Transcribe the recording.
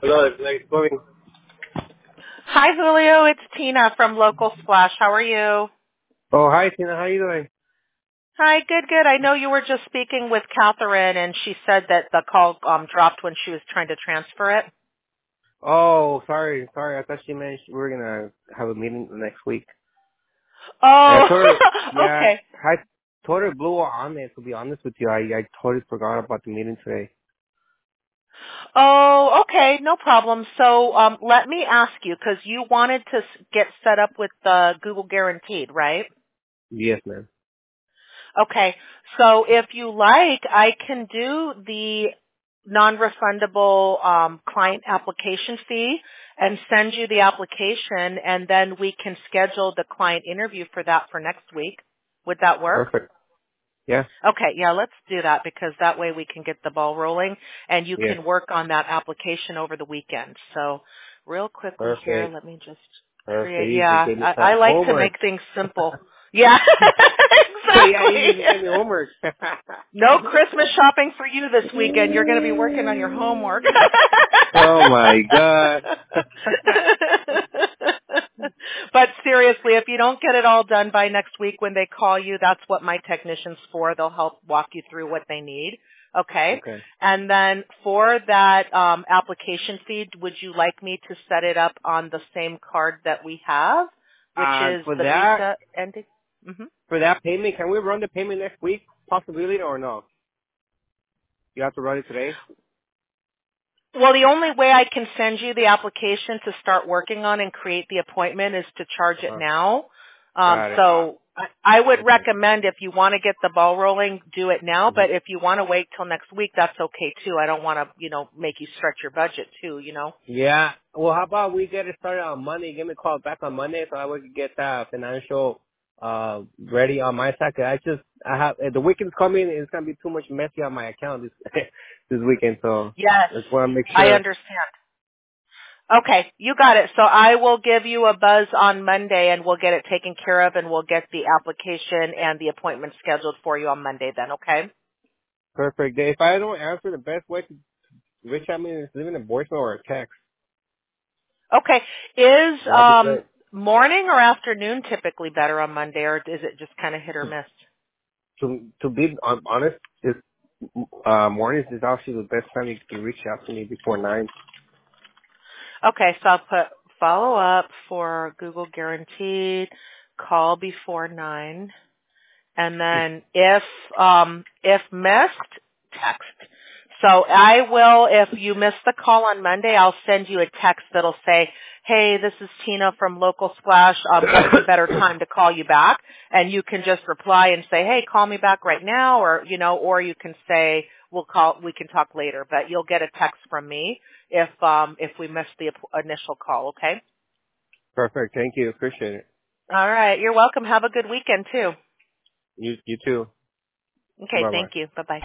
Hello, it's like going. Hi, Julio. It's Tina from Local Splash. How are you? Oh, hi, Tina. How you doing? Hi, good. I know you were just speaking with Catherine, and she said that the call dropped when she was trying to transfer it. Oh, sorry. I thought she meant we were gonna have a meeting next week. And I Oh, told her, yeah, okay. I told her blew on it. To be honest with you, I totally forgot about the meeting today. Oh, okay. No problem. So let me ask you, because you wanted to get set up with the Google Guaranteed, right? Yes, ma'am. Okay. So if you like, I can do the non-refundable client application fee and send you the application, and then we can schedule the client interview for that for next week. Would that work? Perfect. Yeah. Okay, yeah, let's do that because that way we can get the ball rolling and you Yes. can work on that application over the weekend. So real quickly here, Perfect. let me just Perfect. create, You just yeah, gave me I some like to make homework. things simple. Yeah, Yeah, you exactly. just gave me homework. No Christmas shopping for you this weekend. You're going to be working on your homework. Oh my god. But seriously, if you don't get it all done by next week when they call you, that's what my technician's for. They'll help walk you through what they need. Okay. Okay. And then for that application fee, would you like me to set it up on the same card that we have, which is For the that, Visa ending? Mm-hmm. For that payment, can we run the payment next week? Possibility or no? You have to run it today? Well, the only way I can send you the application to start working on and create the appointment is to charge it Uh-huh. now. Got it. So I would Okay. recommend if you want to get the ball rolling, do it now. hmm But if you want to wait till next week, that's okay too. I don't want to, make you stretch your budget too, Yeah. Well, how about we get it started on Monday? Give me a call back on Monday so I would get that financial ready on my side. 'Cause I have the weekend's coming. It's gonna be too much messy on my account this this weekend. So Yes, I just want to make I sure. understand. Okay, you got it. So I will give you a buzz on Monday and we'll get it taken care of and we'll get the application and the appointment scheduled for you on Monday then, okay? Perfect. If I don't answer, the best way to reach out me is leaving a voicemail or a text. Okay. Is That'll be great. morning or afternoon typically better on Monday, or is it just kind of hit or miss? To be honest, it's, mornings is actually the best time you can reach out to me before 9. Okay, so I'll put follow up for Google Guaranteed, call before 9, and then if missed, text. So I will, if you miss the call on Monday, I'll send you a text that'll say, hey, this is Tina from Local Splash. What's a better time to call you back? And you can just reply and say, hey, call me back right now, or you can say, we can talk later. But you'll get a text from me if we miss the initial call, okay? Perfect. Thank you. Appreciate it. All right. You're welcome. Have a good weekend too. You too. Okay. Bye bye. Thank you. Bye-bye.